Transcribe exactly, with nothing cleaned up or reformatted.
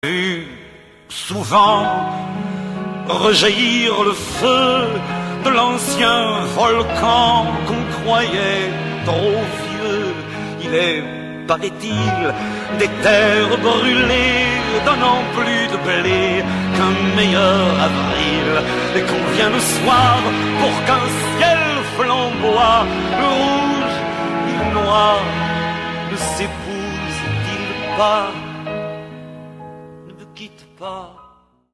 Vu souvent rejaillir le feu de l'ancien volcan qu'on croyait trop vieux. Il est, paraît-il, des terres brûlées, donnant plus de blé qu'un meilleur avril, et qu'on vient le soir pour qu'un ciel flamboie, le rouge et le noir ne s'épousent-ils pas? Ne me quitte pas.